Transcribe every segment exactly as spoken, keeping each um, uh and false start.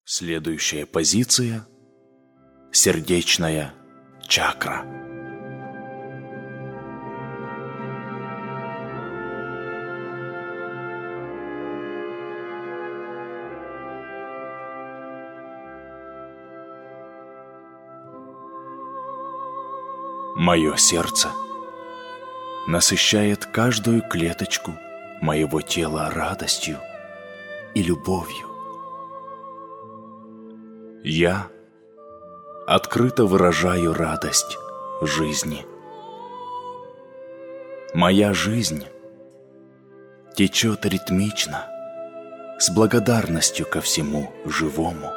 Следующая позиция – сердечная чакра. Мое сердце насыщает каждую клеточку моего тела радостью и любовью. Я открыто выражаю радость жизни. Моя жизнь течет ритмично, с благодарностью ко всему живому.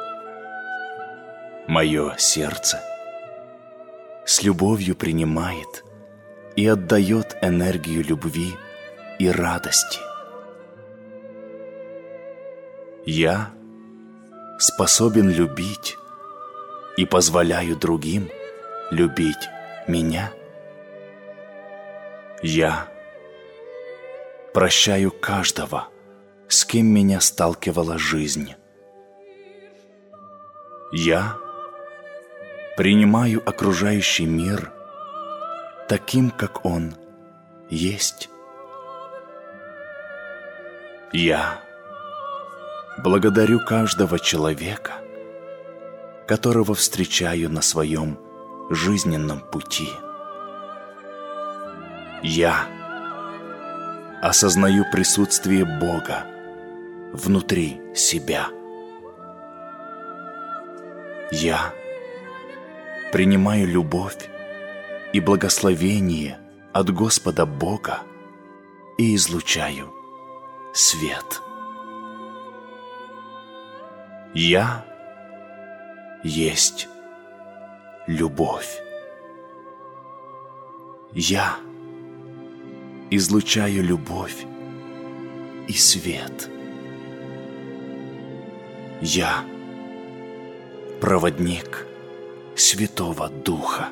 Мое сердце с любовью принимает и отдает энергию любви и радости. Я способен любить и позволяю другим любить меня. Я прощаю каждого, с кем меня сталкивала жизнь. Я принимаю окружающий мир таким, как он есть. Я благодарю каждого человека, которого встречаю на своем жизненном пути. Я осознаю присутствие Бога внутри себя. Я принимаю любовь и благословение от Господа Бога и излучаю свет. Я есть любовь. Я излучаю любовь и свет. Я проводник Святого Духа.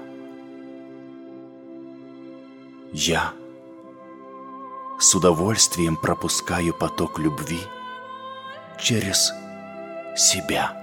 Я с удовольствием пропускаю поток любви через себя.